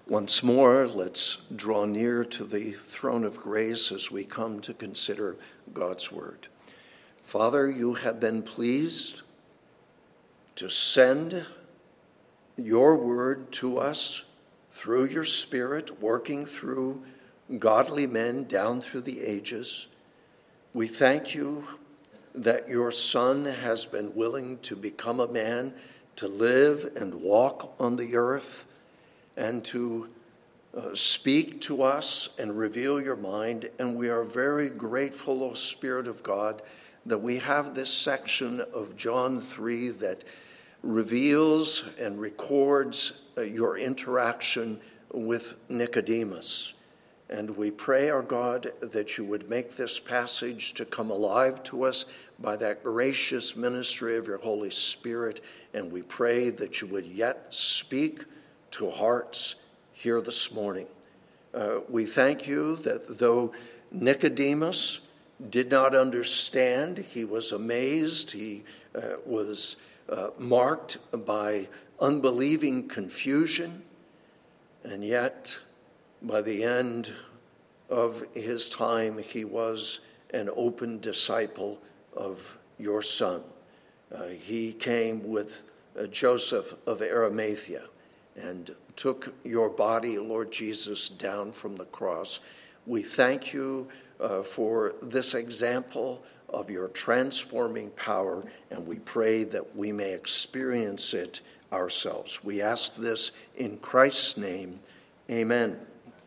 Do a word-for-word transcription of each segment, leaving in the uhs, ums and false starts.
Once more, let's draw near to the throne of grace as we come to consider God's word. Father, you have been pleased to send your word to us through your Spirit, working through godly men down through the ages. We thank you that your Son has been willing to become a man, to live and walk on the earth, and to uh, speak to us and reveal your mind. And we are very grateful, O Spirit of God, that we have this section of John three that reveals and records uh, your interaction with Nicodemus. And we pray, our God, that you would make this passage to come alive to us by that gracious ministry of your Holy Spirit. And we pray that you would yet speak to hearts here this morning. Uh, we thank you that though Nicodemus did not understand, he was amazed, he uh, was uh, marked by unbelieving confusion, and yet by the end of his time, he was an open disciple of your Son. Uh, he came with uh, Joseph of Arimathea and took your body, Lord Jesus, down from the cross. We thank you uh, for this example of your transforming power, and we pray that we may experience it ourselves. We ask this in Christ's name. Amen.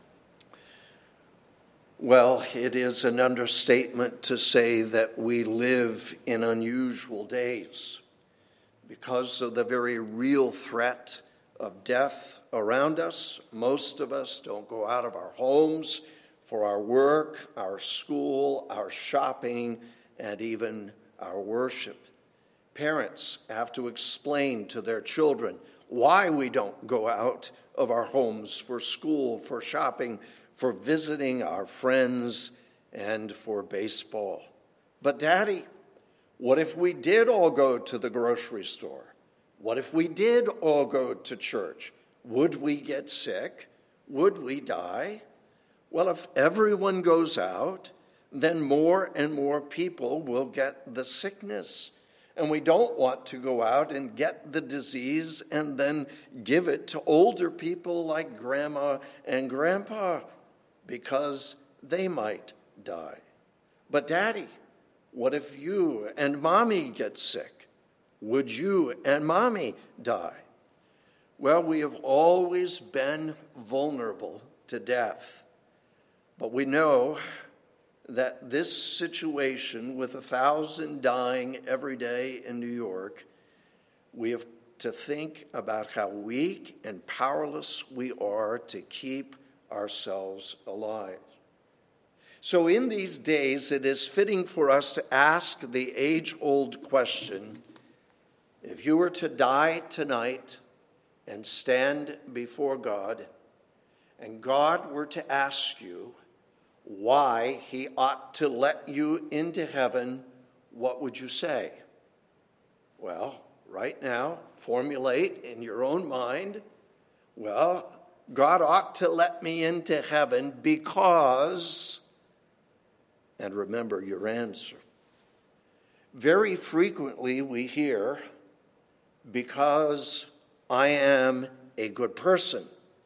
Well, it is an understatement to say that we live in unusual days because of the very real threat of death around us. Most of us don't go out of our homes for our work, our school, our shopping, and even our worship. Parents have to explain to their children why we don't go out of our homes for school, for shopping, for visiting our friends, and for baseball. But Daddy, what if we did all go to the grocery store? What if we did all go to church? Would we get sick? Would we die? Well, if everyone goes out, then more and more people will get the sickness. And we don't want to go out and get the disease and then give it to older people like Grandma and Grandpa because they might die. But Daddy, what if you and Mommy get sick? Would you and Mommy die? Well, we have always been vulnerable to death. But we know that this situation with a thousand dying every day in New York, we have to think about how weak and powerless we are to keep ourselves alive. So in these days, it is fitting for us to ask the age-old question, if you were to die tonight and stand before God, and God were to ask you why he ought to let you into heaven, what would you say? Well, right now, formulate in your own mind, well, God ought to let me into heaven because, and remember your answer. Very frequently we hear, because I am a good person.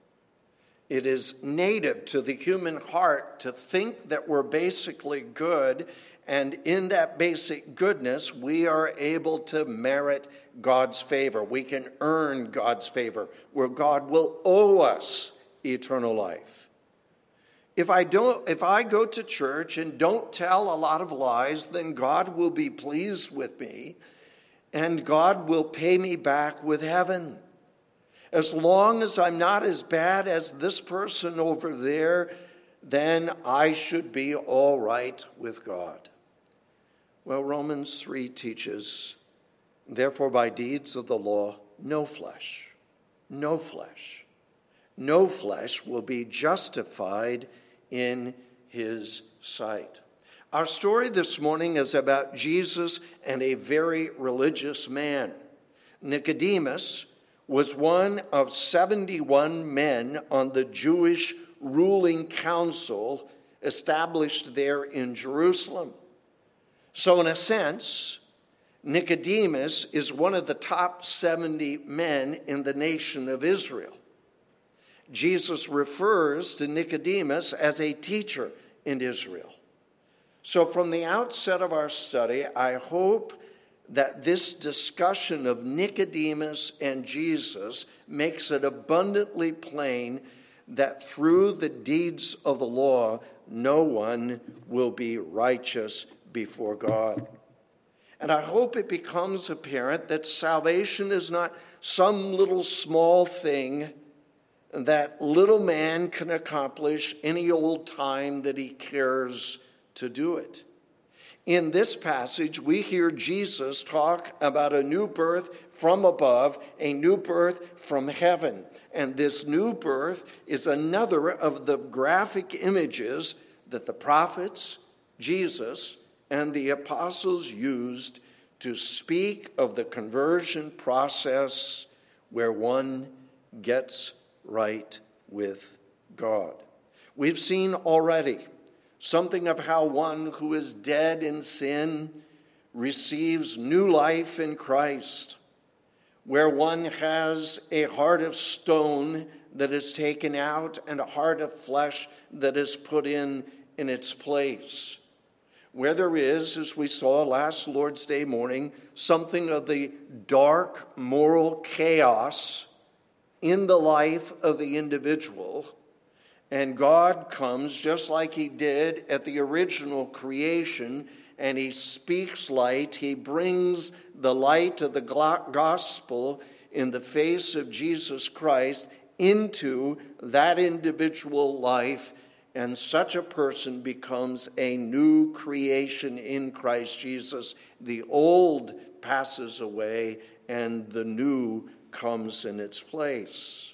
It is native to the human heart to think that we're basically good, and in that basic goodness, we are able to merit God's favor. We can earn God's favor, where God will owe us eternal life. If I don't, if I go to church and don't tell a lot of lies, then God will be pleased with me, and God will pay me back with heaven. As long as I'm not as bad as this person over there, then I should be all right with God. Well, Romans three teaches, therefore by deeds of the law, no flesh, no flesh, no flesh will be justified in his sight. Our story this morning is about Jesus and a very religious man. Nicodemus was one of seventy-one men on the Jewish ruling council established there in Jerusalem. So in a sense, Nicodemus is one of the top seventy men in the nation of Israel. Jesus refers to Nicodemus as a teacher in Israel. So from the outset of our study, I hope that this discussion of Nicodemus and Jesus makes it abundantly plain that through the deeds of the law, no one will be righteous before God. And I hope it becomes apparent that salvation is not some little small thing that little man can accomplish any old time that he cares to do it. In this passage, we hear Jesus talk about a new birth from above, a new birth from heaven. And this new birth is another of the graphic images that the prophets, Jesus, and the apostles used to speak of the conversion process where one gets right with God. We've seen already something of how one who is dead in sin receives new life in Christ, where one has a heart of stone that is taken out and a heart of flesh that is put in in its place, where there is, as we saw last Lord's Day morning, something of the dark moral chaos in the life of the individual. And God comes just like he did at the original creation, and he speaks light. He brings the light of the gospel in the face of Jesus Christ into that individual life, and such a person becomes a new creation in Christ Jesus. The old passes away, and the new comes in its place.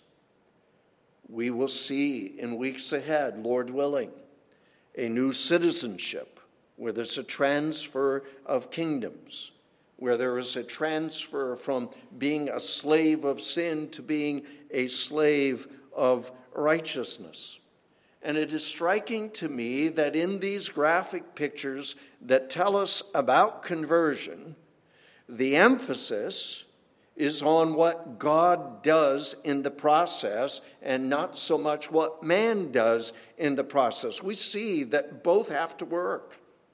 We will see in weeks ahead, Lord willing, a new citizenship where there's a transfer of kingdoms, where there is a transfer from being a slave of sin to being a slave of righteousness. And it is striking to me that in these graphic pictures that tell us about conversion, the emphasis is on what God does in the process and not so much what man does in the process. We see that both have to work.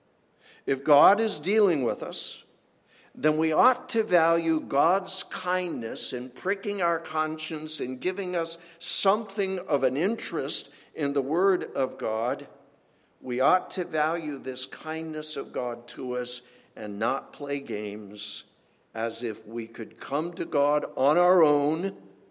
If God is dealing with us, then we ought to value God's kindness in pricking our conscience and giving us something of an interest in the Word of God. We ought to value this kindness of God to us and not play games as if we could come to God on our own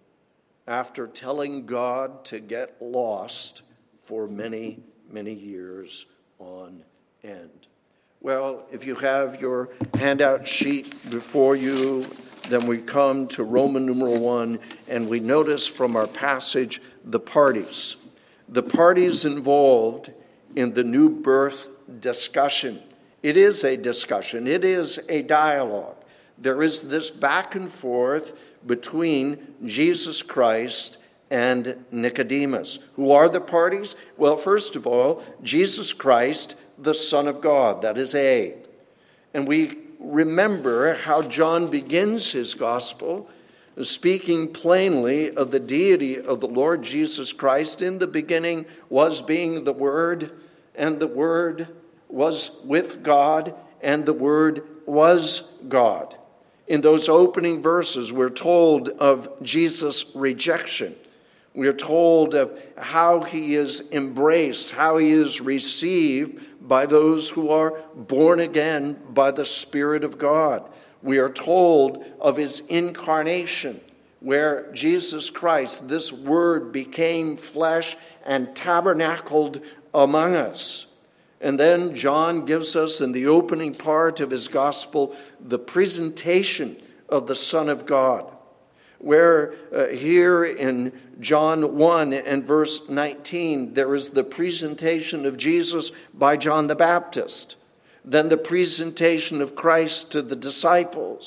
after telling God to get lost for many, many years on end. Well, if you have your handout sheet before you, then we come to Roman numeral one, and we notice from our passage the parties. The parties involved in the new birth discussion. It is a discussion. It is a dialogue. There is this back and forth between Jesus Christ and Nicodemus. Who are the parties? Well, first of all, Jesus Christ, the Son of God. That is A. And we remember how John begins his gospel, speaking plainly of the deity of the Lord Jesus Christ. In the beginning was being the Word, and the Word was with God, and the Word was God. In those opening verses, we're told of Jesus' rejection. We're told of how he is embraced, how he is received by those who are born again by the Spirit of God. We are told of his incarnation, where Jesus Christ, this Word, became flesh and tabernacled among us. And then John gives us in the opening part of his gospel the presentation of the Son of God, where uh, here in John one and verse nineteen, there is the presentation of Jesus by John the Baptist, then the presentation of Christ to the disciples,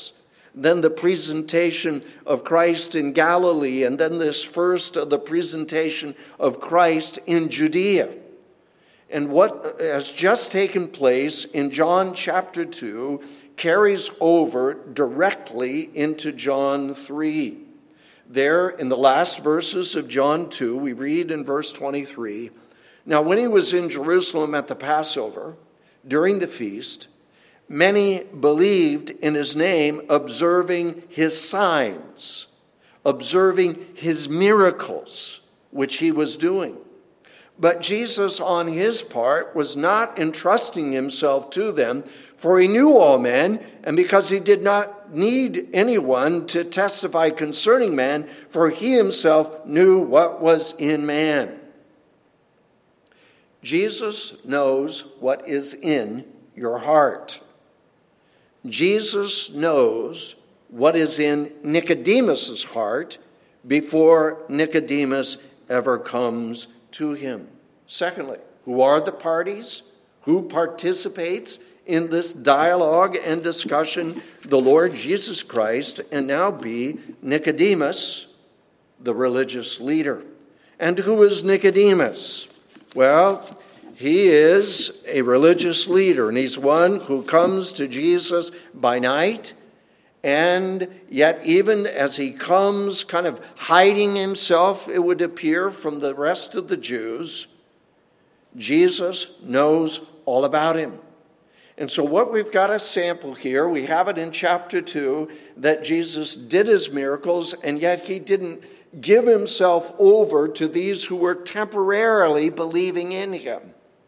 then the presentation of Christ in Galilee, and then this first of the presentation of Christ in Judea. And what has just taken place in John chapter two carries over directly into John three. There, in the last verses of John two, we read in verse twenty-three, "Now when he was in Jerusalem at the Passover, during the feast, many believed in his name, observing his signs," observing his miracles, which he was doing. But Jesus, on his part, was not entrusting himself to them, for he knew all men, and because he did not need anyone to testify concerning man, for he himself knew what was in man. Jesus knows what is in your heart. Jesus knows what is in Nicodemus's heart before Nicodemus ever comes to him. Secondly, who are the parties? Who participates in this dialogue and discussion? The Lord Jesus Christ, and now be Nicodemus, the religious leader. And who is Nicodemus? Well, he is a religious leader, and he's one who comes to Jesus by night, and yet even as he comes, kind of hiding himself, it would appear, from the rest of the Jews, Jesus knows all about him. And so what we've got a sample here, we have it in chapter two, that Jesus did his miracles, and yet he didn't give himself over to these who were temporarily believing in him.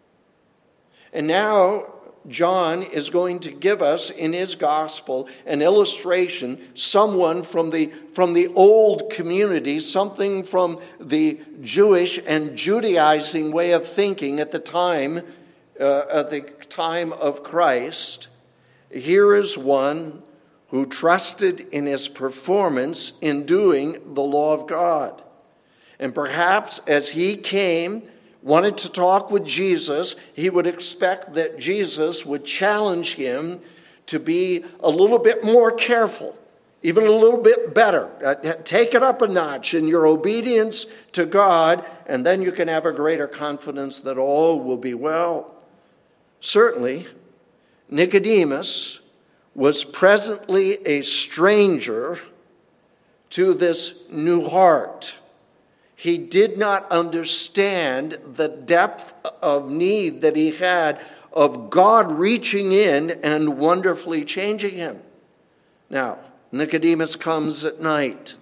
And now John is going to give us in his gospel an illustration, someone from the, from the old community, something from the Jewish and Judaizing way of thinking at the time, uh, at the time of Christ. Here is one who trusted in his performance in doing the law of God. And perhaps as he came, wanted to talk with Jesus, he would expect that Jesus would challenge him to be a little bit more careful, even a little bit better. Take it up a notch in your obedience to God, and then you can have a greater confidence that all will be well. Certainly, Nicodemus was presently a stranger to this new heart. He did not understand the depth of need that he had of God reaching in and wonderfully changing him. Now, Nicodemus comes at night.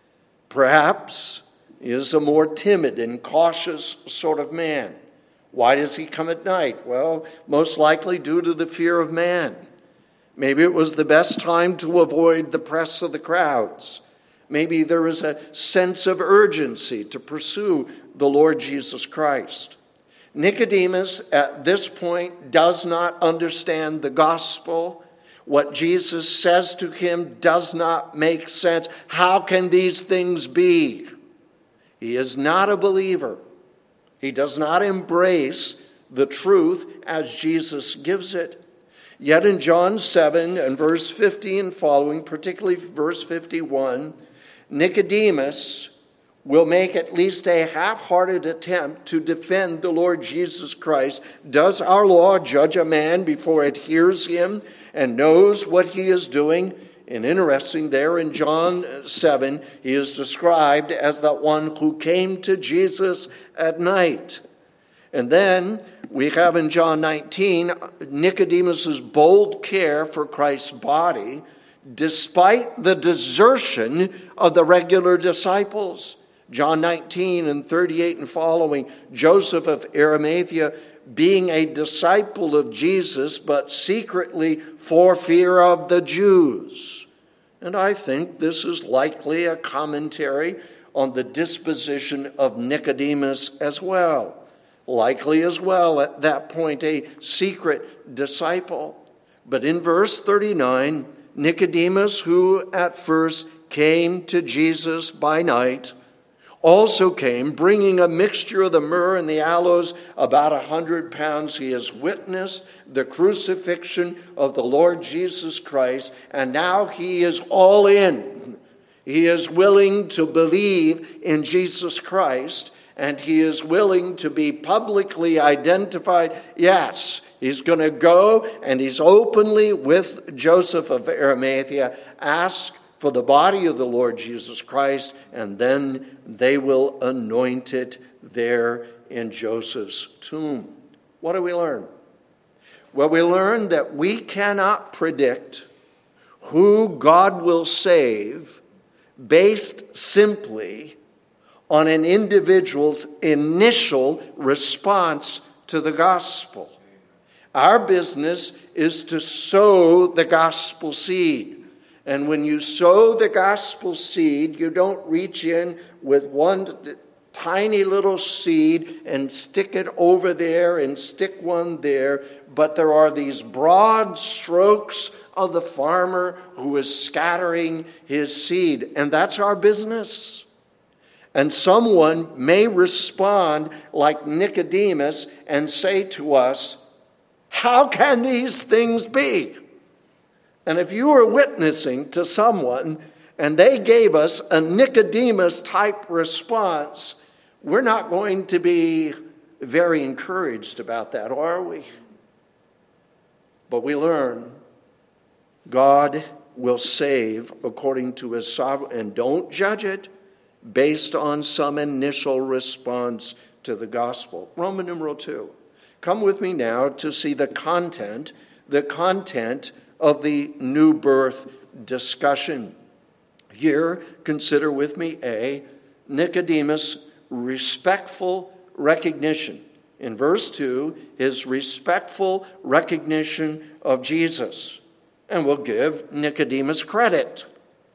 Perhaps he is a more timid and cautious sort of man. Why does he come at night? Well, most likely due to the fear of man. Maybe it was the best time to avoid the press of the crowds. Maybe there is a sense of urgency to pursue the Lord Jesus Christ. Nicodemus, at this point, does not understand the gospel. What Jesus says to him does not make sense. How can these things be? He is not a believer. He does not embrace the truth as Jesus gives it. Yet in John seven and verse fifty and following, particularly verse fifty-one, Nicodemus will make at least a half-hearted attempt to defend the Lord Jesus Christ. Does our law judge a man before it hears him and knows what he is doing? And interesting, there in John seven, he is described as that one who came to Jesus at night. And then we have in John nineteen, Nicodemus's bold care for Christ's body, despite the desertion of the regular disciples. John nineteen and thirty-eight and following, Joseph of Arimathea being a disciple of Jesus, but secretly for fear of the Jews. And I think this is likely a commentary on the disposition of Nicodemus as well. Likely as well at that point a secret disciple. But in verse thirty-nine, Nicodemus, who at first came to Jesus by night, also came, bringing a mixture of the myrrh and the aloes, about a hundred pounds. He has witnessed the crucifixion of the Lord Jesus Christ, and now he is all in. He is willing to believe in Jesus Christ, and he is willing to be publicly identified. Yes, he's going to go, and he's openly, with Joseph of Arimathea, ask for the body of the Lord Jesus Christ, and then they will anoint it there in Joseph's tomb. What do we learn? Well, we learn that we cannot predict who God will save based simply on an individual's initial response to the gospel. Our business is to sow the gospel seed. And when you sow the gospel seed, you don't reach in with one tiny little seed and stick it over there and stick one there, but there are these broad strokes of the farmer who is scattering his seed, and that's our business. And someone may respond like Nicodemus and say to us, "How can these things be?" And if you were witnessing to someone and they gave us a Nicodemus-type response, we're not going to be very encouraged about that, are we? But we learn God will save according to his sovereign, and don't judge it based on some initial response to the gospel. Roman numeral two. Come with me now to see the content, the content of the new birth discussion. Here, consider with me A, Nicodemus' respectful recognition. In verse two, his respectful recognition of Jesus. And we'll give Nicodemus credit.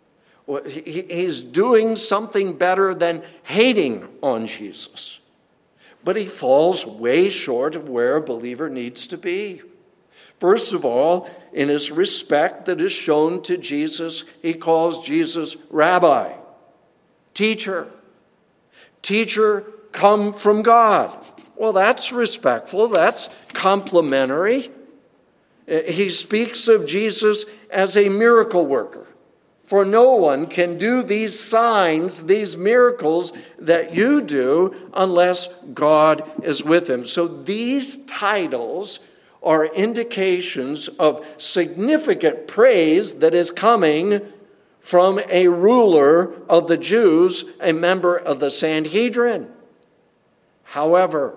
He's doing something better than hating on Jesus. But he falls way short of where a believer needs to be. First of all, in his respect that is shown to Jesus, he calls Jesus Rabbi, teacher. Teacher, come from God. Well, that's respectful. That's complimentary. He speaks of Jesus as a miracle worker. For no one can do these signs, these miracles that you do, unless God is with him. So these titles are indications of significant praise that is coming from a ruler of the Jews, a member of the Sanhedrin. However,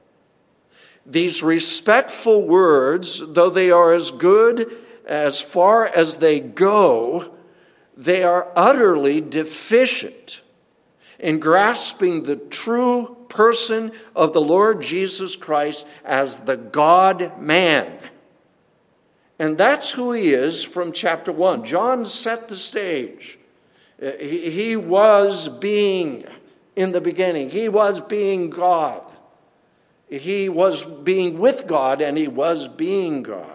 these respectful words, though they are as good as far as they go, they are utterly deficient in grasping the true person of the Lord Jesus Christ as the God-man. And that's who he is from chapter one. John set the stage. He, he was being in the beginning. He was being God. He was being with God, and he was being God.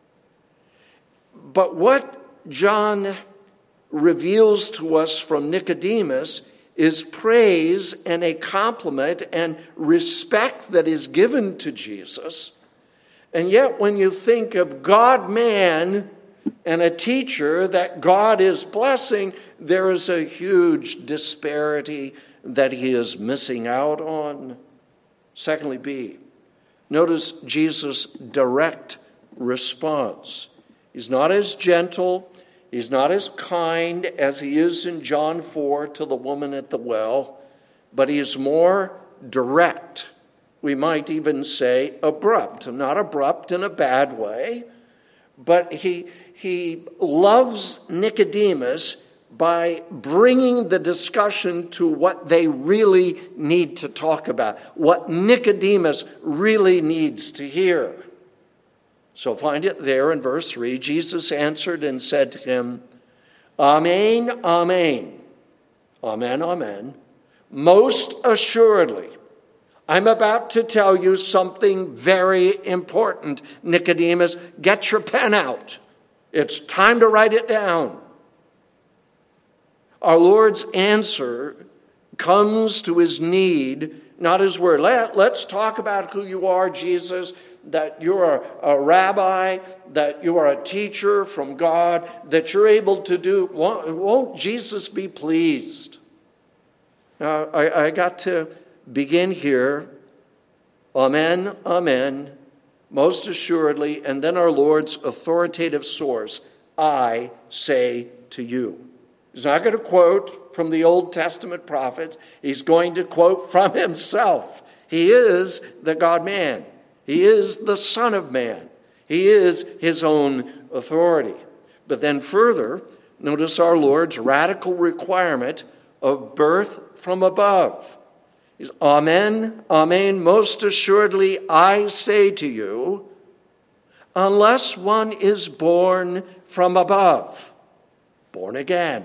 But what John reveals to us from Nicodemus is praise and a compliment and respect that is given to Jesus. And yet when you think of God-man and a teacher that God is blessing, there is a huge disparity that he is missing out on. Secondly, B, notice Jesus' direct response. He's not as gentle, he's not as kind as he is in John four to the woman at the well, but he is more direct. We might even say abrupt, not abrupt in a bad way, but he, he loves Nicodemus by bringing the discussion to what they really need to talk about, what Nicodemus really needs to hear. So find it there in verse three. Jesus answered and said to him, Amen, amen, amen, amen. Most assuredly, I'm about to tell you something very important, Nicodemus. Get your pen out. It's time to write it down. Our Lord's answer comes to his need, not his word. Let, let's talk about who you are, Jesus, that you're a, a rabbi, that you are a teacher from God, that you're able to do. Won't, won't Jesus be pleased? Now, I, I got to begin here. Amen, amen, most assuredly, and then our Lord's authoritative source, I say to you. He's not going to quote from the Old Testament prophets. He's going to quote from himself. He is the God-man. He is the Son of Man. He is his own authority. But then further, notice our Lord's radical requirement of birth from above. He's, Amen, amen, most assuredly I say to you, unless one is born from above, born again.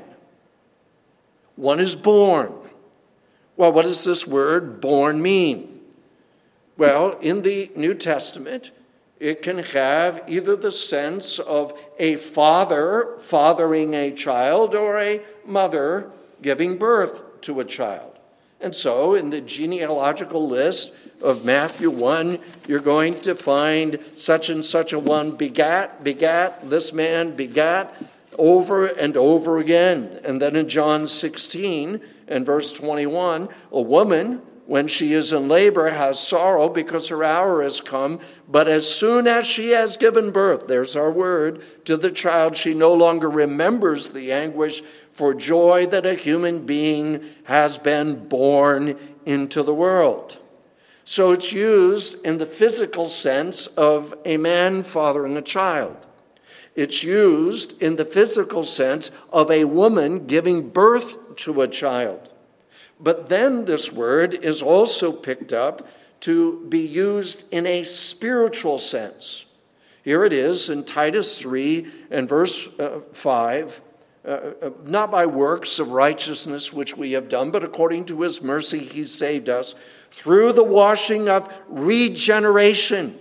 One is born. Well, what does this word born mean? Well, in the New Testament, it can have either the sense of a father fathering a child or a mother giving birth to a child. And so in the genealogical list of Matthew one, you're going to find such and such a one begat, begat, this man begat, over and over again. And then in John sixteen and verse twenty-one, a woman, when she is in labor, has sorrow because her hour has come. But as soon as she has given birth, there's our word, to the child, she no longer remembers the anguish for joy that a human being has been born into the world. So it's used in the physical sense of a man fathering a child. It's used in the physical sense of a woman giving birth to a child. But then this word is also picked up to be used in a spiritual sense. Here it is in Titus three and verse uh, five. Uh, not by works of righteousness which we have done, but according to his mercy he saved us through the washing of regeneration.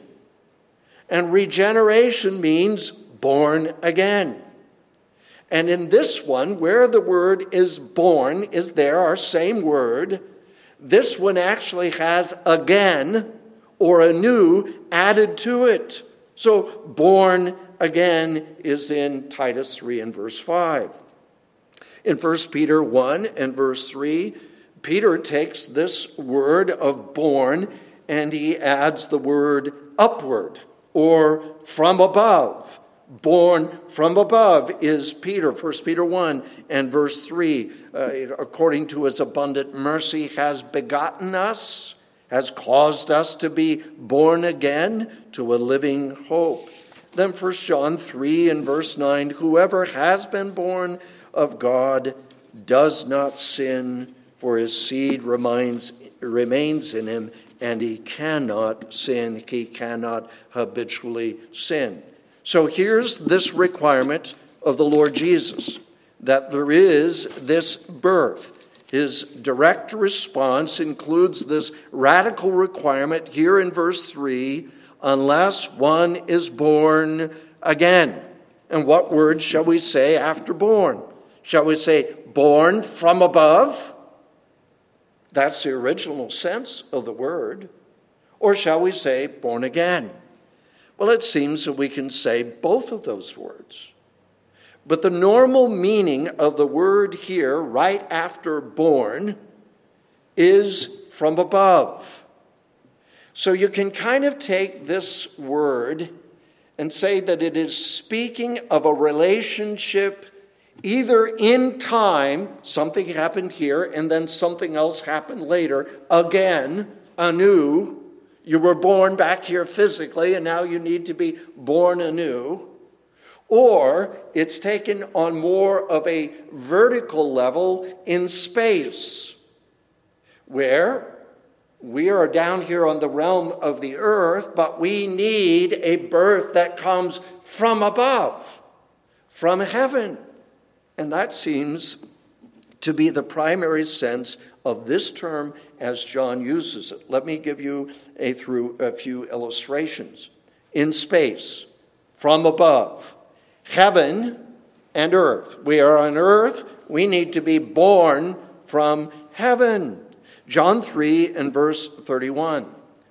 And regeneration means born again. And in this one, where the word is born is there, our same word, this one actually has again or anew added to it. So born again is in Titus three and verse five. In First Peter one and verse three, Peter takes this word of born and he adds the word upward or from above. Born from above is Peter. First Peter one and verse three, uh, according to his abundant mercy, has begotten us, has caused us to be born again to a living hope. Then First John three and verse nine, whoever has been born of God does not sin, for his seed remains, remains in him, and he cannot sin. He cannot habitually sin. So here's this requirement of the Lord Jesus, that there is this birth. His direct response includes this radical requirement here in verse three, unless one is born again. And what word shall we say after born? Shall we say born from above? That's the original sense of the word. Or shall we say born again? Well, it seems that we can say both of those words. But the normal meaning of the word here, right after born, is from above. So you can kind of take this word and say that it is speaking of a relationship either in time, something happened here, and then something else happened later, again, anew. You were born back here physically, and now you need to be born anew. Or it's taken on more of a vertical level in space, where we are down here on the realm of the earth, but we need a birth that comes from above, from heaven. And that seems to be the primary sense of this term as John uses it. Let me give you a, through a few illustrations. In space, from above, heaven and earth. We are on earth. We need to be born from heaven. John three and verse thirty-one.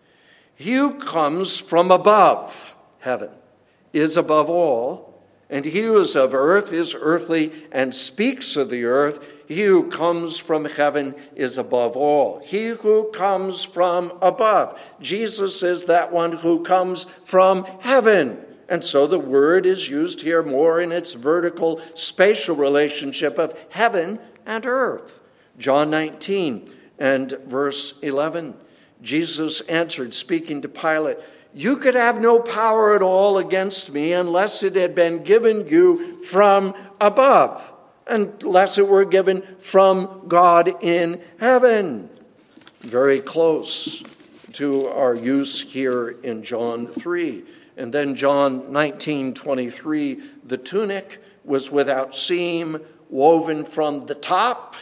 He who comes from above, heaven, is above all, and he who is of earth is earthly and speaks of the earth. He who comes from heaven is above all. He who comes from above. Jesus is that one who comes from heaven. And so the word is used here more in its vertical spatial relationship of heaven and earth. John nineteen and verse eleven. Jesus answered, speaking to Pilate, "You could have no power at all against me unless it had been given you from above, unless it were given from God in heaven." Very close to our use here in John three. And then John nineteen twenty-three, the tunic was without seam, woven from the top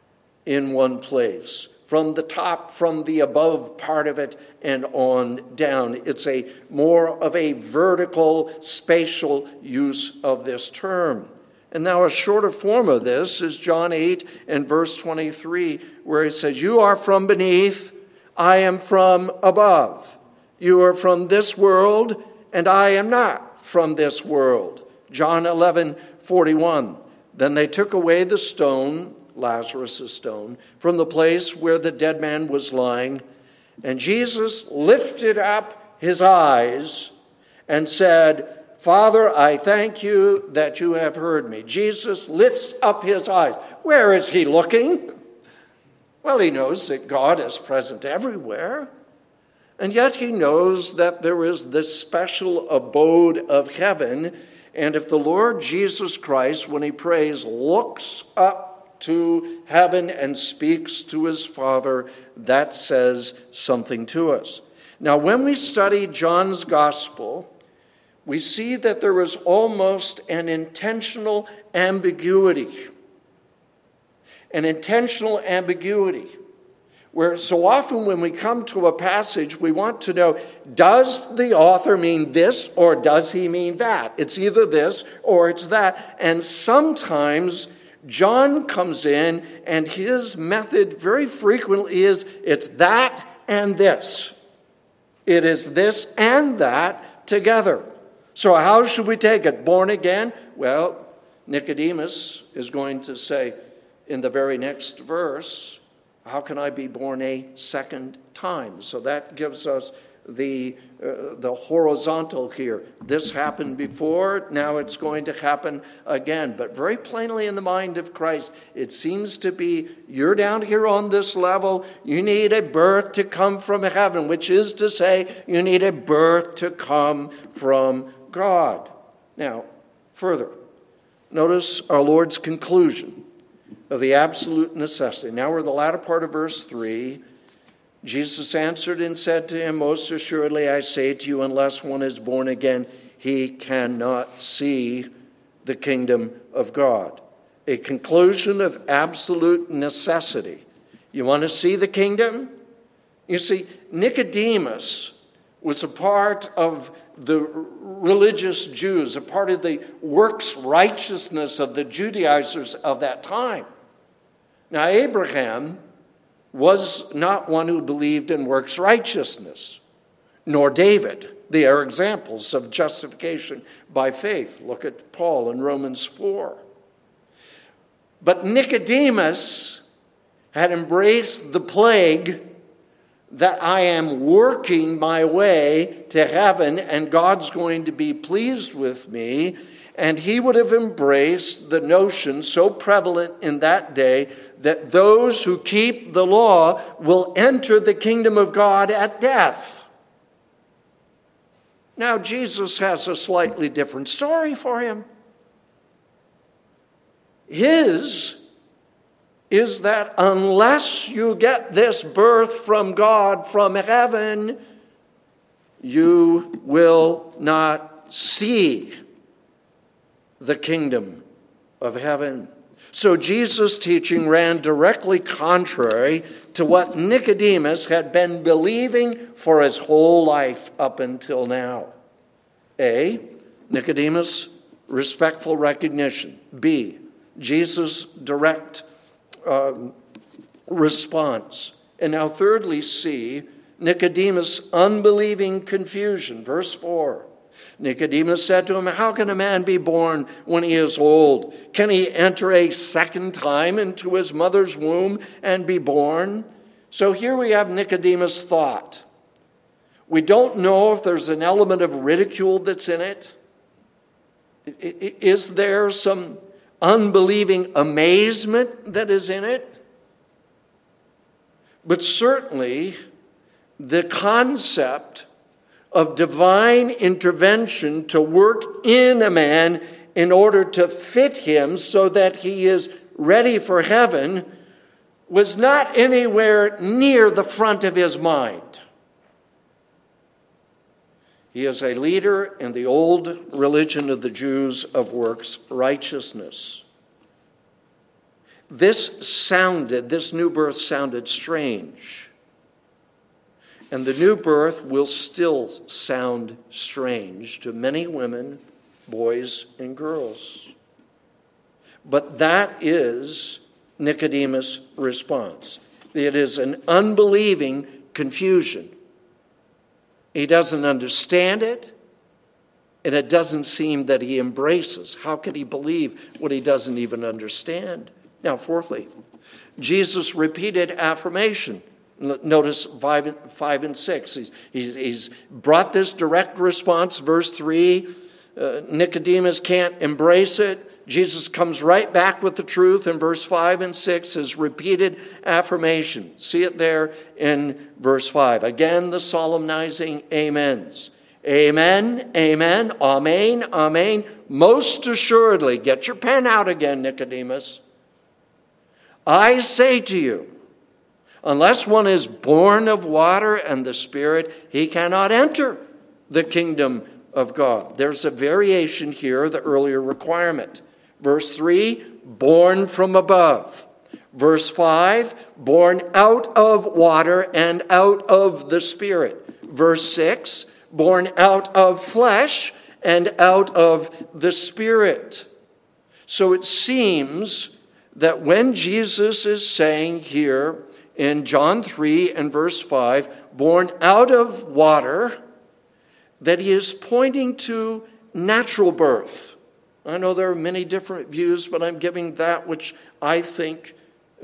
in one place. From the top, from the above part of it, and on down. It's a more of a vertical, spatial use of this term. And now a shorter form of this is John eight and verse twenty-three, where it says, "You are from beneath, I am from above. You are from this world, and I am not from this world." John eleven forty-one. Then they took away the stone, Lazarus' stone, from the place where the dead man was lying. And Jesus lifted up his eyes and said, "Father, I thank you that you have heard me." Jesus lifts up his eyes. Where is he looking? Well, he knows that God is present everywhere. And yet he knows that there is this special abode of heaven. And if the Lord Jesus Christ, when he prays, looks up to heaven and speaks to his Father, that says something to us. Now, when we study John's Gospel, we see that there is almost an intentional ambiguity. An intentional ambiguity. Where so often when we come to a passage, we want to know, does the author mean this or does he mean that? It's either this or it's that. And sometimes John comes in and his method very frequently is, it's that and this. It is this and that together. So how should we take it? Born again? Well, Nicodemus is going to say in the very next verse, how can I be born a second time? So that gives us the uh, the horizontal here. This happened before, now it's going to happen again. But very plainly in the mind of Christ, it seems to be, you're down here on this level, you need a birth to come from heaven, which is to say, you need a birth to come from God. Now, further, notice our Lord's conclusion of the absolute necessity. Now we're in the latter part of verse three. Jesus answered and said to him, "Most assuredly I say to you, unless one is born again, he cannot see the kingdom of God." A conclusion of absolute necessity. You want to see the kingdom? You see, Nicodemus was a part of the religious Jews, a part of the works righteousness of the Judaizers of that time. Now, Abraham was not one who believed in works righteousness, nor David. They are examples of justification by faith. Look at Paul in Romans four. But Nicodemus had embraced the plague that I am working my way to heaven and God's going to be pleased with me. And he would have embraced the notion so prevalent in that day that those who keep the law will enter the kingdom of God at death. Now, Jesus has a slightly different story for him. His is that unless you get this birth from God, from heaven, you will not see the kingdom of heaven. So Jesus' teaching ran directly contrary to what Nicodemus had been believing for his whole life up until now. A, Nicodemus' respectful recognition. B, Jesus' direct uh, response. And now thirdly, see Nicodemus' unbelieving confusion. Verse four. Nicodemus said to him, "How can a man be born when he is old? Can he enter a second time into his mother's womb and be born?" So here we have Nicodemus' thought. We don't know if there's an element of ridicule that's in it. Is there some unbelieving amazement that is in it? But certainly, the concept of divine intervention to work in a man in order to fit him so that he is ready for heaven was not anywhere near the front of his mind. He is a leader in the old religion of the Jews of works righteousness. This sounded, this new birth sounded strange. And the new birth will still sound strange to many women, boys, and girls. But that is Nicodemus' response. It is an unbelieving confusion. He doesn't understand it, and it doesn't seem that he embraces. How can he believe what he doesn't even understand? Now, fourthly, Jesus' repeated affirmation. Notice five, five and six. He's, he's, he's brought this direct response. Verse three, uh, Nicodemus can't embrace it. Jesus comes right back with the truth in verse five and six, his repeated affirmation. See it there in verse five. Again, the solemnizing amens. Amen, amen, amen, amen. Most assuredly, get your pen out again, Nicodemus. I say to you, unless one is born of water and the Spirit, he cannot enter the kingdom of God. There's a variation here, the earlier requirement. Verse three, born from above. Verse five, born out of water and out of the Spirit. Verse six, born out of flesh and out of the Spirit. So it seems that when Jesus is saying here in John three and verse five, born out of water, that he is pointing to natural birth. I know there are many different views, but I'm giving that which I think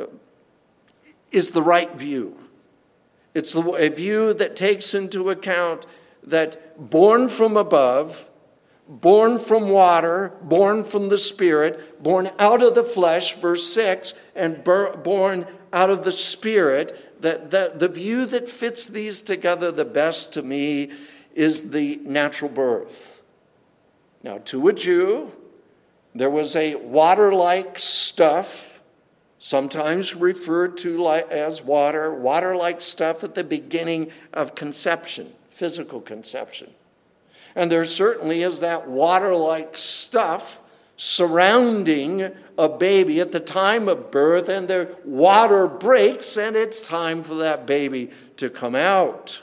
is the right view. It's a view that takes into account that born from above, born from water, born from the Spirit, born out of the flesh, verse six, and born out of the Spirit, that the, the view that fits these together the best to me is the natural birth. Now, to a Jew, there was a water-like stuff, sometimes referred to as water, water-like stuff at the beginning of conception, physical conception. And there certainly is that water-like stuff surrounding a baby at the time of birth, and the water breaks, and it's time for that baby to come out.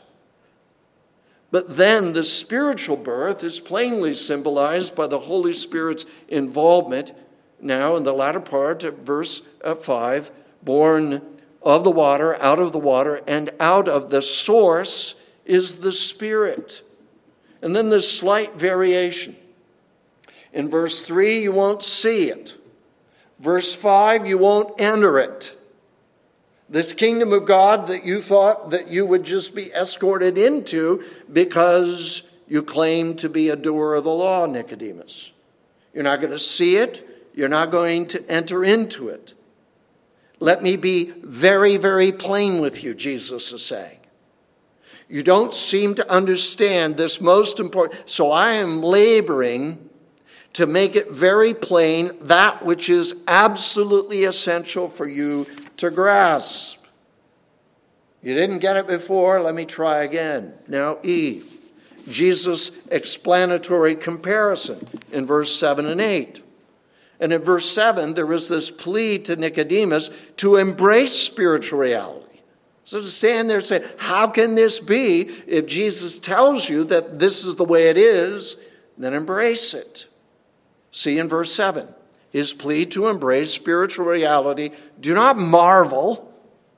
But then the spiritual birth is plainly symbolized by the Holy Spirit's involvement now in the latter part of verse five, born of the water, out of the water, and out of the source is the Spirit. And then this slight variation. In verse three, you won't see it. Verse five, you won't enter it. This kingdom of God that you thought that you would just be escorted into because you claim to be a doer of the law, Nicodemus. You're not going to see it. You're not going to enter into it. Let me be very, very plain with you, Jesus is saying. You don't seem to understand this most important. So I am laboring to make it very plain that which is absolutely essential for you to grasp. You didn't get it before, let me try again. Now, E, Jesus' explanatory comparison in verse seven and eight. And in verse seven, there is this plea to Nicodemus to embrace spiritual reality. So to stand there and say, how can this be? If Jesus tells you that this is the way it is, then embrace it. See in verse seven. His plea to embrace spiritual reality. Do not marvel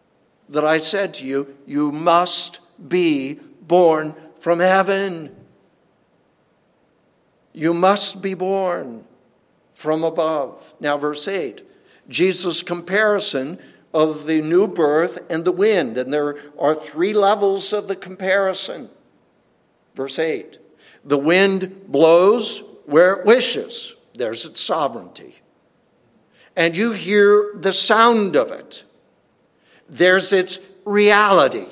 that I said to you, you must be born from heaven. You must be born from above. Now, verse eight, Jesus' comparison of the new birth and the wind. And there are three levels of the comparison. Verse eight, the wind blows where it wishes. There's its sovereignty. And you hear the sound of it. There's its reality.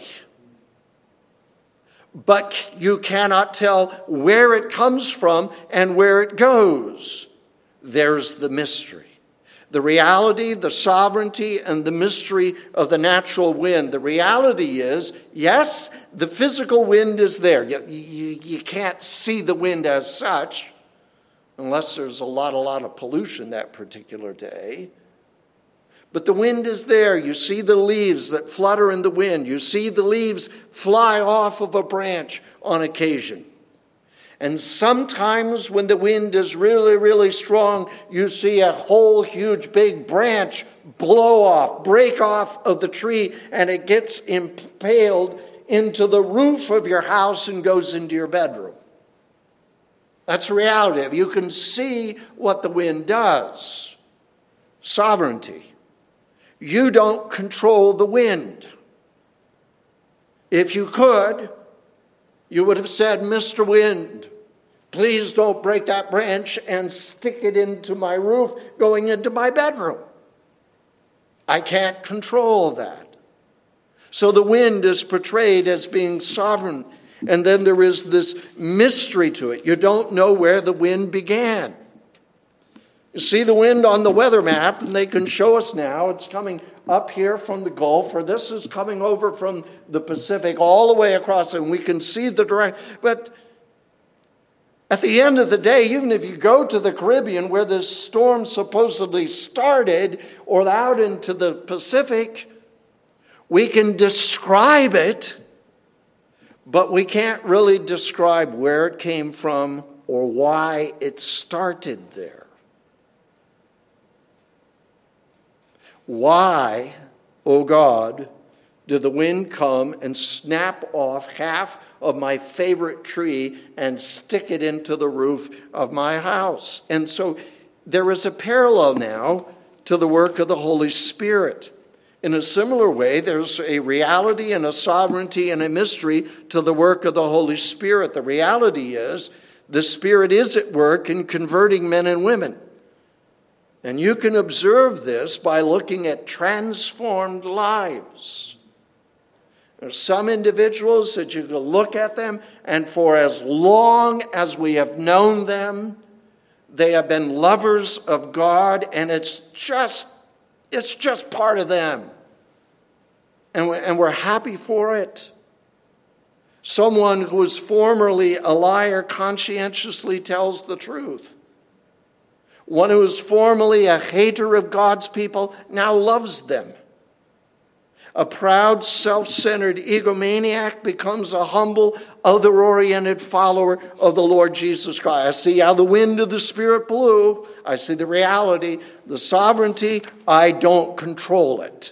But you cannot tell where it comes from and where it goes. There's the mystery. The reality, the sovereignty, and the mystery of the natural wind. The reality is, yes, the physical wind is there. You, you, you can't see the wind as such, unless there's a lot, a lot of pollution that particular day. But the wind is there. You see the leaves that flutter in the wind. You see the leaves fly off of a branch on occasion. And sometimes when the wind is really, really strong, you see a whole huge big branch blow off, break off of the tree, and it gets impaled into the roof of your house and goes into your bedroom. That's reality. You can see what the wind does. Sovereignty. You don't control the wind. If you could, you would have said, Mister Wind, please don't break that branch and stick it into my roof going into my bedroom. I can't control that. So the wind is portrayed as being sovereign. And then there is this mystery to it. You don't know where the wind began. You see the wind on the weather map, and they can show us now. It's coming up here from the Gulf, or this is coming over from the Pacific all the way across, and we can see the direct. But at the end of the day, even if you go to the Caribbean, where this storm supposedly started, or out into the Pacific, we can describe it, but we can't really describe where it came from or why it started there. Why, O God, did the wind come and snap off half of my favorite tree and stick it into the roof of my house? And so there is a parallel now to the work of the Holy Spirit. In a similar way, there's a reality and a sovereignty and a mystery to the work of the Holy Spirit. The reality is the Spirit is at work in converting men and women. And you can observe this by looking at transformed lives. There are some individuals that you can look at them, and for as long as we have known them, they have been lovers of God, and it's just, it's just part of them. And we're, and we're happy for it. Someone who was formerly a liar conscientiously tells the truth. One who was formerly a hater of God's people now loves them. A proud, self-centered egomaniac becomes a humble, other-oriented follower of the Lord Jesus Christ. I see how the wind of the Spirit blew. I see the reality, the sovereignty. I don't control it.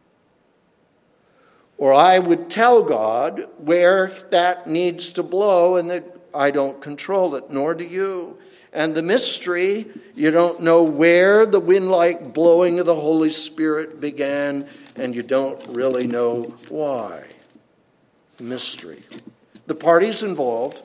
Or I would tell God where that needs to blow, and that I don't control it, nor do you. And the mystery, you don't know where the wind-like blowing of the Holy Spirit began, and you don't really know why. Mystery. The parties involved,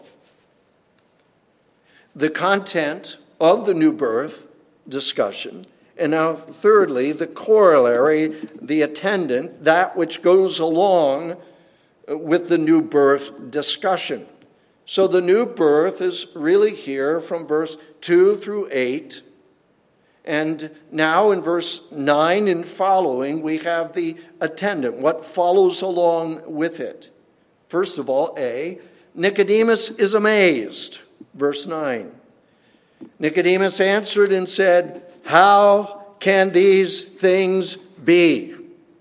the content of the new birth discussion, and now thirdly, the corollary, the attendant, that which goes along with the new birth discussion. So the new birth is really here from verse two through eight. And now in verse nine and following, we have the attendant, what follows along with it. First of all, A, Nicodemus is amazed. Verse nine. Nicodemus answered and said, "How can these things be?"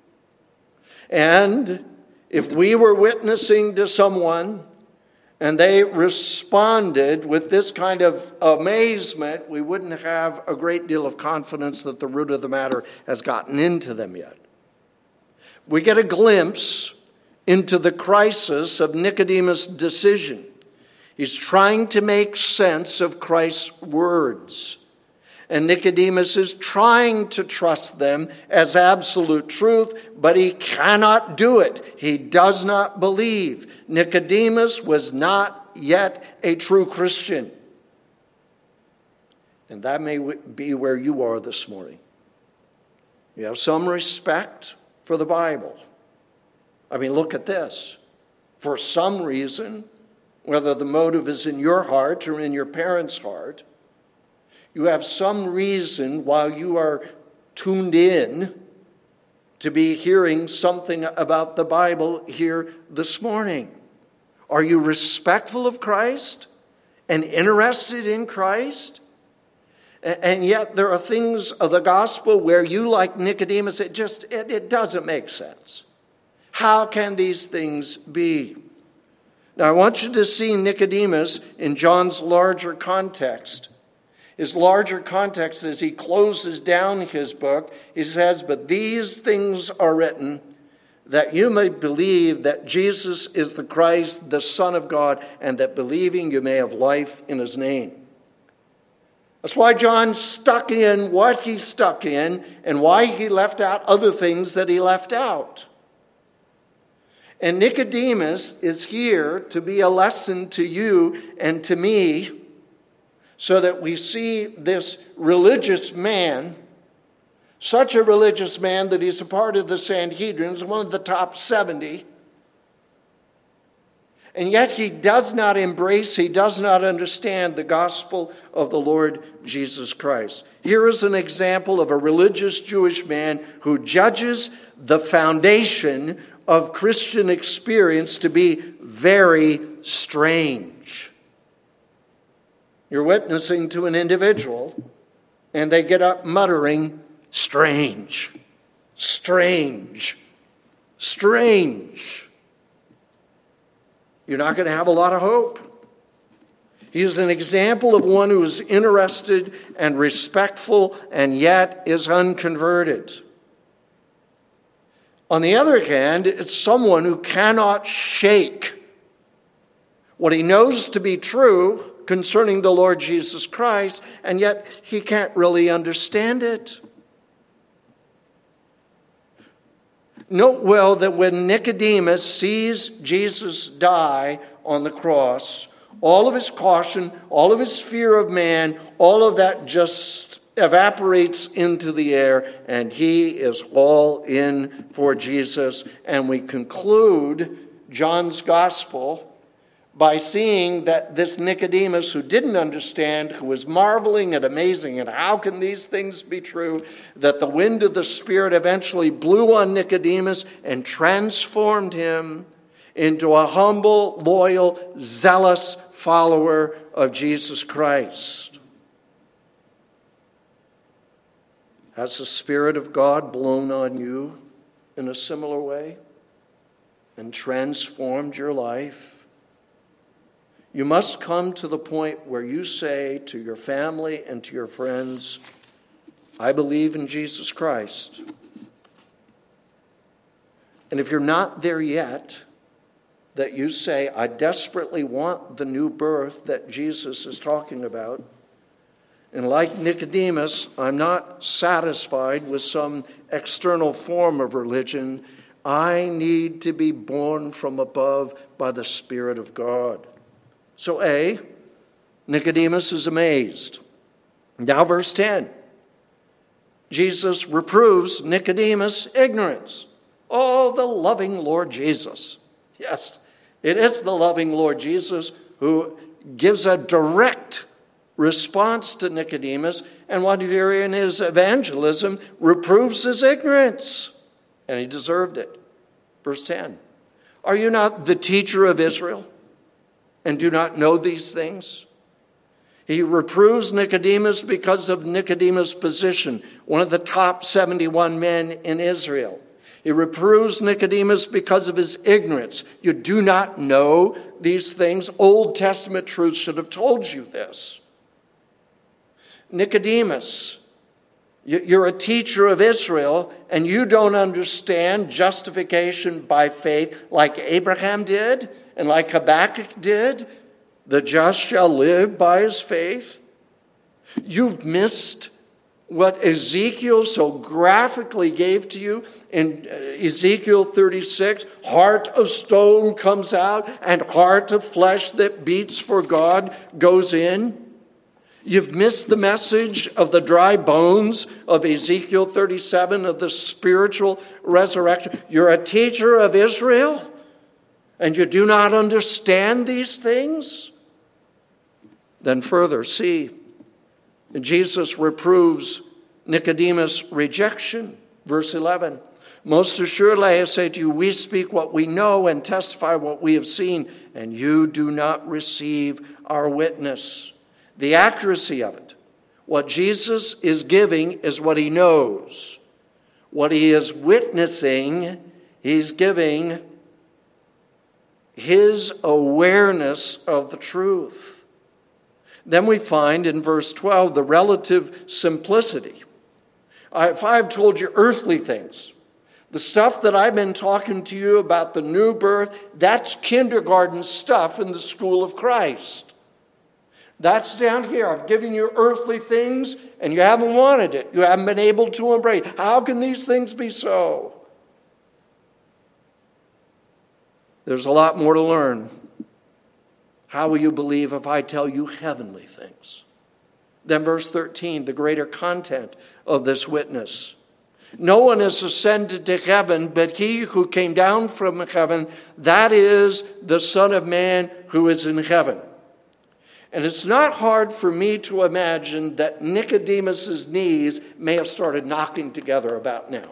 And if we were witnessing to someone and they responded with this kind of amazement, we wouldn't have a great deal of confidence that the root of the matter has gotten into them yet. we get a glimpse into the crisis of Nicodemus' decision. He's trying to make sense of Christ's words. And Nicodemus is trying to trust them as absolute truth, but he cannot do it. He does not believe. Nicodemus was not yet a true Christian. And that may be where you are this morning. You have some respect for the Bible. I mean, look at this. For some reason, whether the motive is in your heart or in your parents' heart, you have some reason while you are tuned in to be hearing something about the Bible here this morning. Are you respectful of Christ and interested in Christ? And yet there are things of the gospel where you, like Nicodemus, it just it, it doesn't make sense. How can these things be? Now I want you to see Nicodemus in John's larger context. His larger context, as he closes down his book, he says, "But these things are written that you may believe that Jesus is the Christ, the Son of God, and that believing you may have life in his name." That's why John stuck in what he stuck in and why he left out other things that he left out. And Nicodemus is here to be a lesson to you and to me, so that we see this religious man, such a religious man that he's a part of the Sanhedrin, one of the top seventy, and yet he does not embrace, he does not understand the gospel of the Lord Jesus Christ. Here is an example of a religious Jewish man who judges the foundation of Christian experience to be very strange. You're witnessing to an individual, and they get up muttering, "Strange, strange, strange." You're not going to have a lot of hope. He is an example of one who is interested and respectful and yet is unconverted. On the other hand, it's someone who cannot shake what he knows to be true concerning the Lord Jesus Christ, and yet he can't really understand it. Note well that when Nicodemus sees Jesus die on the cross, all of his caution, all of his fear of man, all of that just evaporates into the air, and he is all in for Jesus. And we conclude John's gospel by seeing that this Nicodemus, who didn't understand, who was marveling and amazing, and how can these things be true, that the wind of the Spirit eventually blew on Nicodemus and transformed him into a humble, loyal, zealous follower of Jesus Christ. Has the Spirit of God blown on you in a similar way and transformed your life? You must come to the point where you say to your family and to your friends, "I believe in Jesus Christ." And if you're not there yet, that you say, "I desperately want the new birth that Jesus is talking about. And like Nicodemus, I'm not satisfied with some external form of religion. I need to be born from above by the Spirit of God." So A, Nicodemus is amazed. Now verse ten. Jesus reproves Nicodemus' ignorance. Oh, the loving Lord Jesus. Yes, it is the loving Lord Jesus who gives a direct response to Nicodemus, and what you hear in his evangelism reproves his ignorance. And he deserved it. Verse ten. Are you not the teacher of Israel, and do not know these things? He reproves Nicodemus because of Nicodemus' position, one of the top seventy-one men in Israel. He reproves Nicodemus because of his ignorance. You do not know these things. Old Testament truth should have told you this. Nicodemus You're a teacher of Israel, and you don't understand justification by faith like Abraham did and like Habakkuk did. The just shall live by his faith. You've missed what Ezekiel so graphically gave to you in Ezekiel thirty-six. Heart of stone comes out, and heart of flesh that beats for God goes in. You've missed the message of the dry bones of Ezekiel thirty-seven, of the spiritual resurrection. You're a teacher of Israel, and you do not understand these things? Then further, see, Jesus reproves Nicodemus' rejection. Verse eleven, most assuredly I say to you, we speak what we know and testify what we have seen, and you do not receive our witness. The accuracy of it. What Jesus is giving is what he knows. What he is witnessing, he's giving his awareness of the truth. Then we find in verse twelve the relative simplicity. If I've told you earthly things, the stuff that I've been talking to you about the new birth, that's kindergarten stuff in the school of Christ. That's down here. I've given you earthly things, and you haven't wanted it. You haven't been able to embrace. How can these things be so? There's a lot more to learn. How will you believe if I tell you heavenly things? Then verse thirteen, the greater content of this witness. No one has ascended to heaven, but he who came down from heaven, that is the Son of Man who is in heaven. And it's not hard for me to imagine that Nicodemus' knees may have started knocking together about now.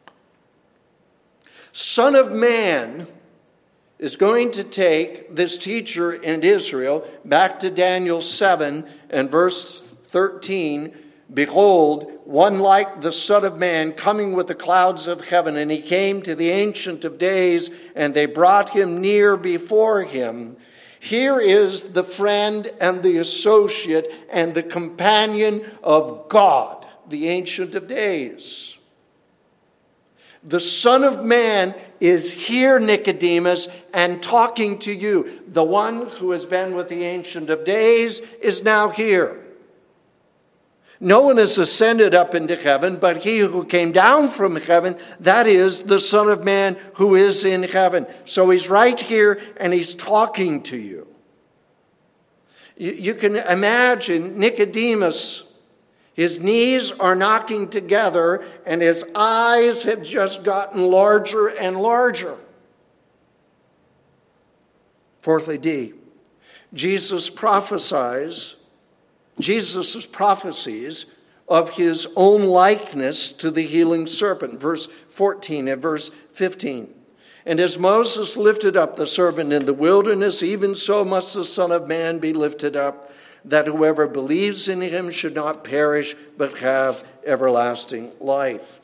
Son of Man is going to take this teacher in Israel back to Daniel seven and verse thirteen. Behold, one like the Son of Man coming with the clouds of heaven, and he came to the Ancient of Days, and they brought him near before him. Here is the friend and the associate and the companion of God, the Ancient of Days. The Son of Man is here, Nicodemus, and talking to you. The one who has been with the Ancient of Days is now here. No one has ascended up into heaven, but he who came down from heaven, that is the Son of Man who is in heaven. So he's right here and he's talking to you. You, you can imagine Nicodemus, his knees are knocking together and his eyes have just gotten larger and larger. Fourthly, D, Jesus prophesies Jesus' prophecies of his own likeness to the healing serpent. Verse fourteen and verse fifteen. And as Moses lifted up the serpent in the wilderness, even so must the Son of Man be lifted up, that whoever believes in him should not perish, but have everlasting life.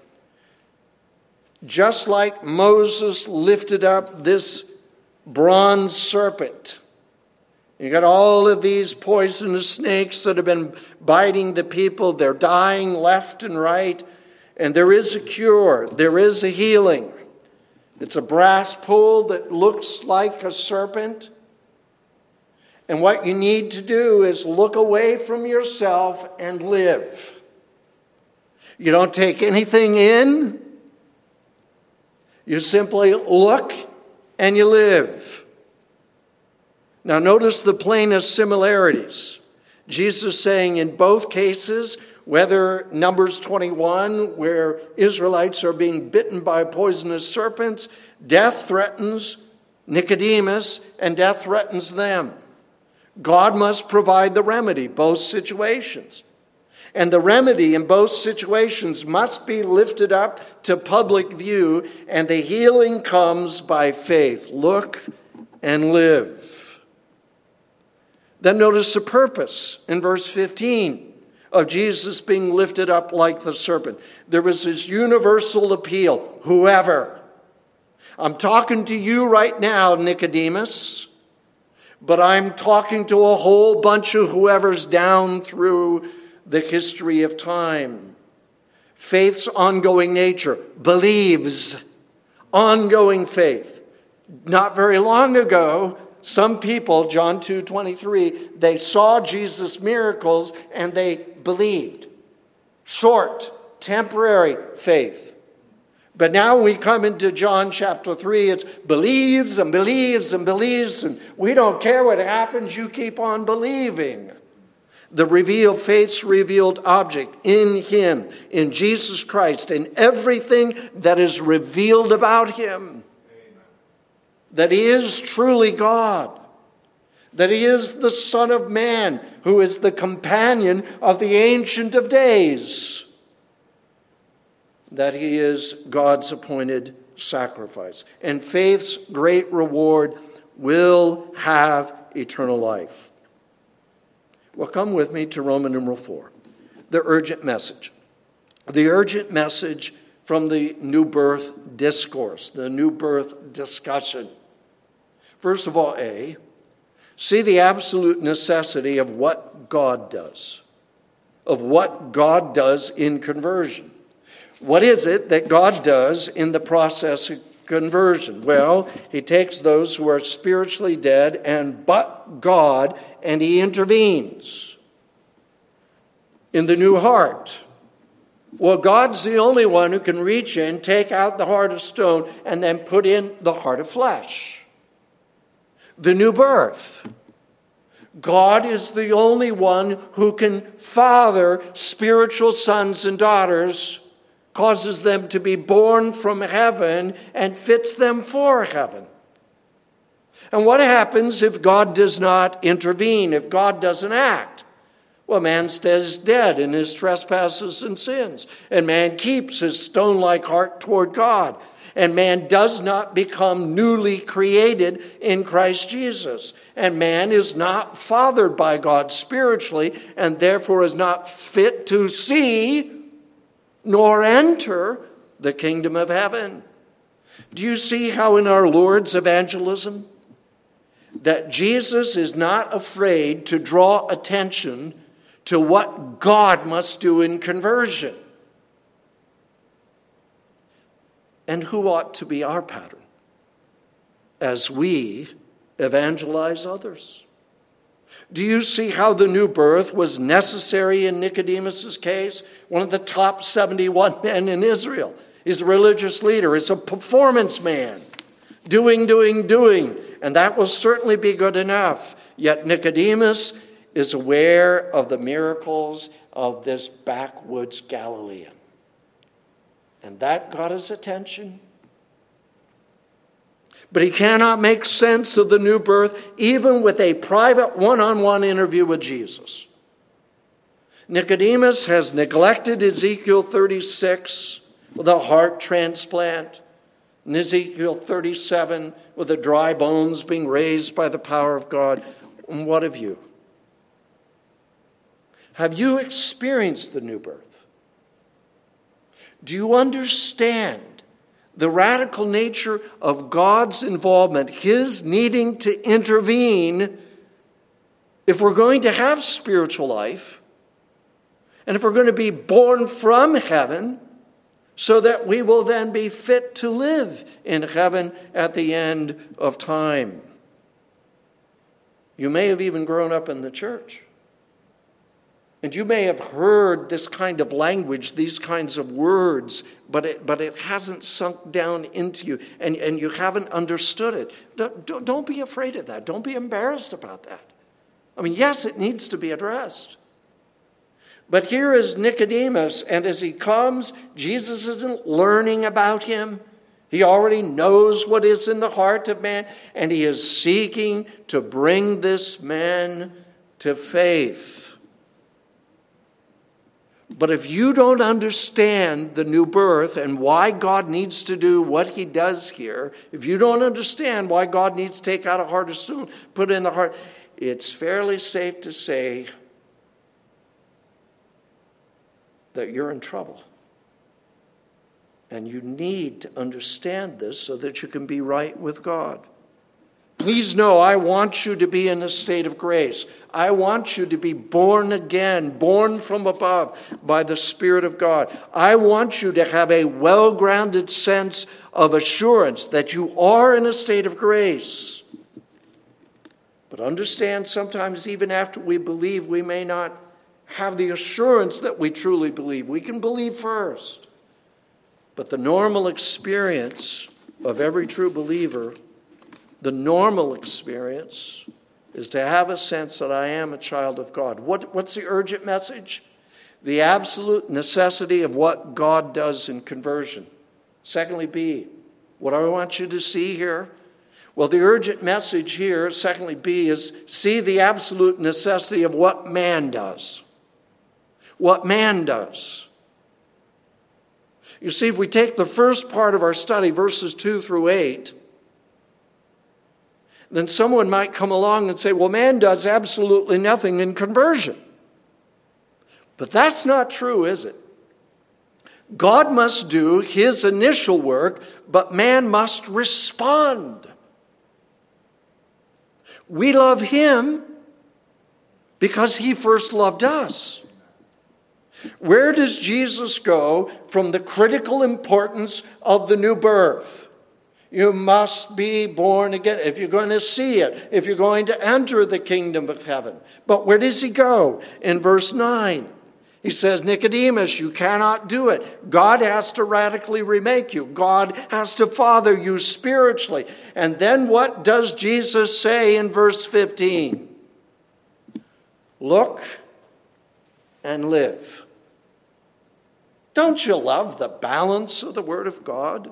Just like Moses lifted up this bronze serpent, you got all of these poisonous snakes that have been biting the people. They're dying left and right. And there is a cure. There is a healing. It's a brass pole that looks like a serpent. And what you need to do is look away from yourself and live. You don't take anything in. You simply look and you live. Now notice the plainest similarities. Jesus saying in both cases, whether Numbers twenty-one, where Israelites are being bitten by poisonous serpents, death threatens Nicodemus and death threatens them. God must provide the remedy, both situations. And the remedy in both situations must be lifted up to public view, and the healing comes by faith. Look and live. Then notice the purpose in verse fifteen of Jesus being lifted up like the serpent. There was this universal appeal, whoever. I'm talking to you right now, Nicodemus, but I'm talking to a whole bunch of whoever's down through the history of time. Faith's ongoing nature. Believes. Ongoing faith. Not very long ago, some people, John two twenty-three, they saw Jesus' miracles and they believed. Short, temporary faith. But now we come into John chapter three, it's believes and believes and believes, and we don't care what happens, you keep on believing. The revealed faith's revealed object in him, in Jesus Christ, in everything that is revealed about him. Amen. That he is truly God. That he is the Son of Man, who is the companion of the Ancient of Days. That he is God's appointed sacrifice. And faith's great reward will have eternal life. Well, come with me to Roman numeral four, the urgent message. The urgent message from the new birth discourse, the new birth discussion. First of all, A, see the absolute necessity of what God does, of what God does in conversion. What is it that God does in the process of conversion? Well, he takes those who are spiritually dead and but God, and he intervenes in the new heart. Well, God's the only one who can reach in, take out the heart of stone, and then put in the heart of flesh. The new birth. God is the only one who can father spiritual sons and daughters, causes them to be born from heaven, and fits them for heaven. And what happens if God does not intervene, if God doesn't act? Well, man stays dead in his trespasses and sins, and man keeps his stone-like heart toward God, and man does not become newly created in Christ Jesus, and man is not fathered by God spiritually, and therefore is not fit to see nor enter the kingdom of heaven. Do you see how in our Lord's evangelism that Jesus is not afraid to draw attention to what God must do in conversion? And who ought to be our pattern as we evangelize others? Do you see how the new birth was necessary in Nicodemus' case? One of the top seventy-one men in Israel. He's a religious leader. He's a performance man. Doing, doing, doing. And that will certainly be good enough. Yet Nicodemus is aware of the miracles of this backwoods Galilean. And that got his attention. But he cannot make sense of the new birth even with a private one-on-one interview with Jesus. Nicodemus has neglected Ezekiel thirty-six with a heart transplant, and Ezekiel thirty-seven with the dry bones being raised by the power of God. And what of you? Have you experienced the new birth? Do you understand the radical nature of God's involvement, his needing to intervene if we're going to have spiritual life and if we're going to be born from heaven so that we will then be fit to live in heaven at the end of time? You may have even grown up in the church. And you may have heard this kind of language, these kinds of words, but it, but it hasn't sunk down into you, and, and you haven't understood it. Don't, don't be afraid of that. Don't be embarrassed about that. I mean, yes, it needs to be addressed. But here is Nicodemus, and as he comes, Jesus isn't learning about him. He already knows what is in the heart of man, and he is seeking to bring this man to faith. But if you don't understand the new birth and why God needs to do what he does here, if you don't understand why God needs to take out a heart of stone, put in the heart, it's fairly safe to say that you're in trouble. And you need to understand this so that you can be right with God. Please know, I want you to be in a state of grace. I want you to be born again, born from above by the Spirit of God. I want you to have a well-grounded sense of assurance that you are in a state of grace. But understand, sometimes even after we believe, we may not have the assurance that we truly believe. We can believe first. But the normal experience of every true believer, the normal experience, is to have a sense that I am a child of God. What, what's the urgent message? The absolute necessity of what God does in conversion. Secondly, B, what I want you to see here? Well, the urgent message here, secondly, B, is see the absolute necessity of what man does. What man does. You see, if we take the first part of our study, verses two through eight, then someone might come along and say, well, man does absolutely nothing in conversion. But that's not true, is it? God must do his initial work, but man must respond. We love him because he first loved us. Where does Jesus go from the critical importance of the new birth? You must be born again if you're going to see it, if you're going to enter the kingdom of heaven. But where does he go? In verse nine, he says, Nicodemus, you cannot do it. God has to radically remake you. God has to father you spiritually. And then what does Jesus say in verse fifteen? Look and live. Don't you love the balance of the Word of God?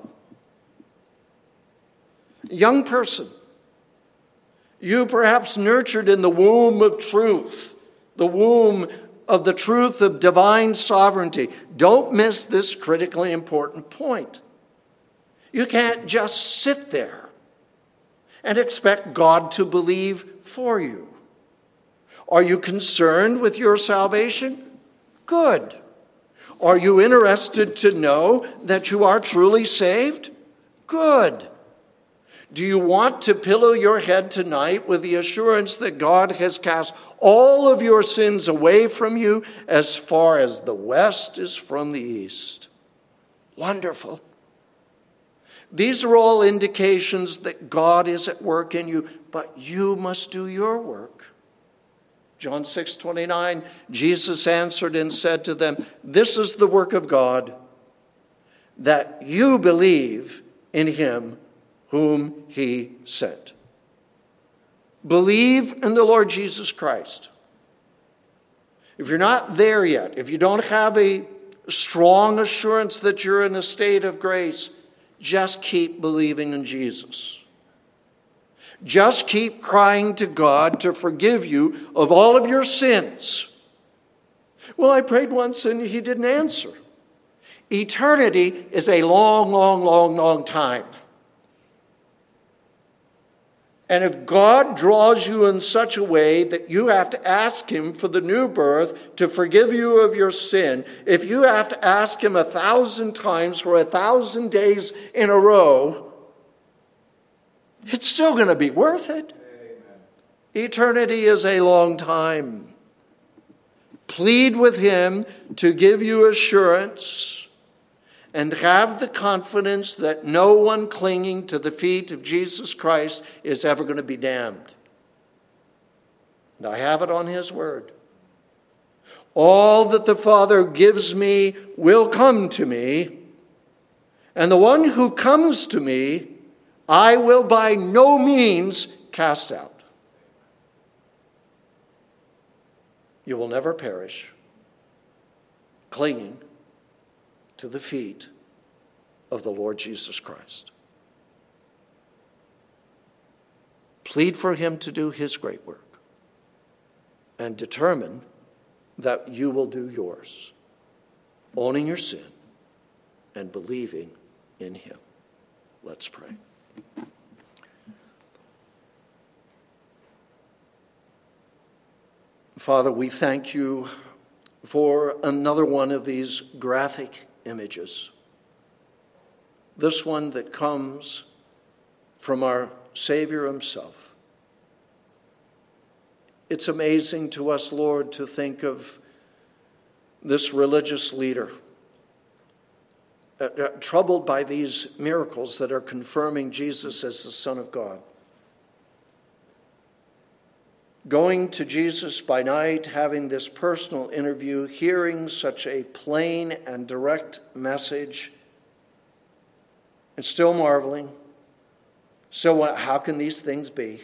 Young person, you perhaps nurtured in the womb of truth, the womb of the truth of divine sovereignty. Don't miss this critically important point. You can't just sit there and expect God to believe for you. Are you concerned with your salvation? Good. Are you interested to know that you are truly saved? Good. Do you want to pillow your head tonight with the assurance that God has cast all of your sins away from you as far as the west is from the east? Wonderful. These are all indications that God is at work in you, but you must do your work. John six twenty-nine, Jesus answered and said to them, this is the work of God, that you believe in him whom he sent. Believe in the Lord Jesus Christ. If you're not there yet, if you don't have a strong assurance that you're in a state of grace, just keep believing in Jesus. Just keep crying to God to forgive you of all of your sins. Well, I prayed once and he didn't answer. Eternity is a long, long, long, long time. And if God draws you in such a way that you have to ask him for the new birth to forgive you of your sin, if you have to ask him a thousand times for a thousand days in a row, it's still going to be worth it. Amen. Eternity is a long time. Plead with him to give you assurance and have the confidence that no one clinging to the feet of Jesus Christ is ever going to be damned. And I have it on his word. All that the Father gives me will come to me, and the one who comes to me, I will by no means cast out. You will never perish, clinging to the feet of the Lord Jesus Christ. Plead for him to do his great work and determine that you will do yours, owning your sin and believing in him. Let's pray. Father, we thank you for another one of these graphic images. This one that comes from our Savior himself. It's amazing to us, Lord, to think of this religious leader uh, uh, troubled by these miracles that are confirming Jesus as the Son of God. Going to Jesus by night, having this personal interview, hearing such a plain and direct message, and still marveling. So how can these things be?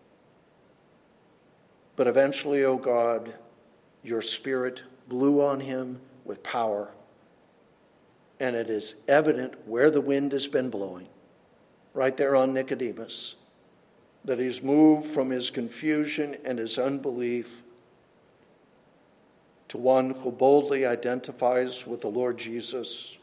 But eventually, O God, your Spirit blew on him with power, and it is evident where the wind has been blowing, right there on Nicodemus, that he's moved from his confusion and his unbelief to one who boldly identifies with the Lord Jesus,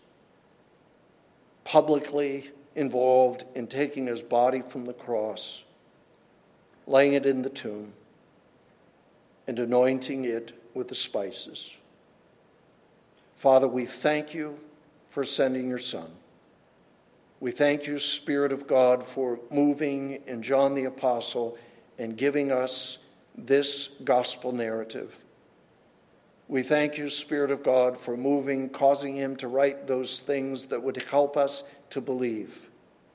publicly involved in taking his body from the cross, laying it in the tomb, and anointing it with the spices. Father, we thank you for sending your Son. We thank you, Spirit of God, for moving in John the Apostle and giving us this gospel narrative. We thank you, Spirit of God, for moving, causing him to write those things that would help us to believe.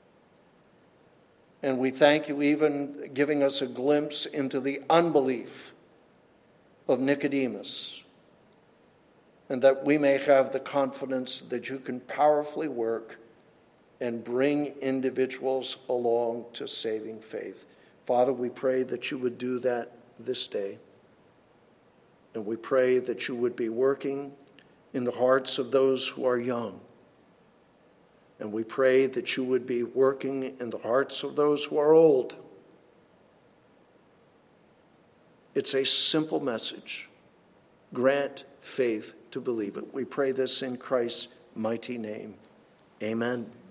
And we thank you even giving us a glimpse into the unbelief of Nicodemus, and that we may have the confidence that you can powerfully work and bring individuals along to saving faith. Father, we pray that you would do that this day. And we pray that you would be working in the hearts of those who are young. And we pray that you would be working in the hearts of those who are old. It's a simple message. Grant faith to believe it. We pray this in Christ's mighty name. Amen.